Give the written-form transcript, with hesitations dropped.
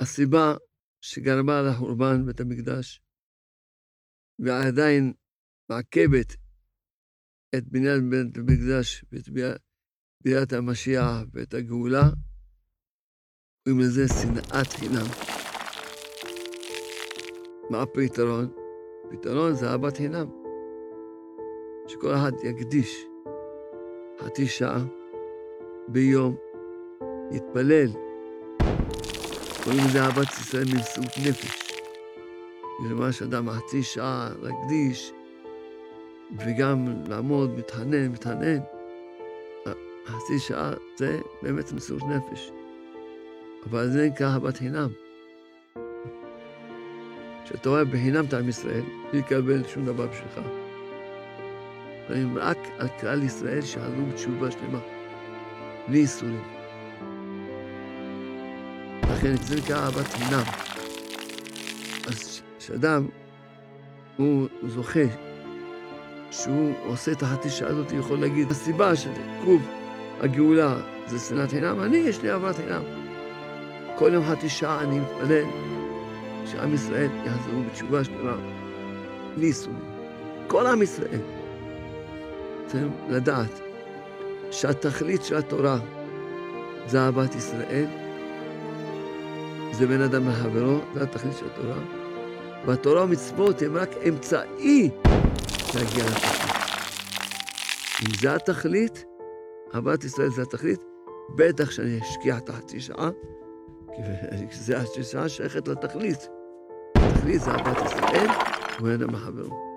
הסיבה שגרמה לחורבן בית המקדש, ועדיין מעכבת את בניין בית המקדש ואת ביאת המשיח ואת הגאולה, קוראים לזה שנאת חינם. מה הפתרון? הפתרון זה אהבת חינם. שכל אחד יקדיש חצי שעה ביום, יתפלל. קוראים לזה אהבת ישראל ממסירות נפש. ממש אדם חצי שעה להקדיש, וגם לעמוד, מתחנן. חצי שעה זה באמת מסירות נפש. אבל זה נקרא אהבת חינם. כשאתה רואה בחינם את עם ישראל, בלי לקבל שום דבר בשבילך. רק על כלל ישראל שעלו בתשובה שלמה, בלי איסורים. לכן זה נקרא אהבת חינם. אז כשאדם הוא זוכה שהוא עושה את החצי שעה הזאת, הוא יכול להגיד, הסיבה של עיכוב הגאולה זה שנאת חינם, יש לי אהבת חינם. כל יום חצי שעה אני מתפלל שעם ישראל יחזרו בתשובה שלמה, בלי איסורים. כל עם ישראל. צריכים לדעת שהתכלית של התורה זה אהבת ישראל, זה בין אדם לחברו, זה התכלית של התורה, והתורה ומצוות הם רק אמצעי להגיע לתכלית. אם זה התכלית, אהבת ישראל זה התכלית, בטח שאני אשקיע את החצי שעה, כי זה החצי שעה שייכת לתכלית. התכלית זה אהבת ישראל ובין אדם לחברו.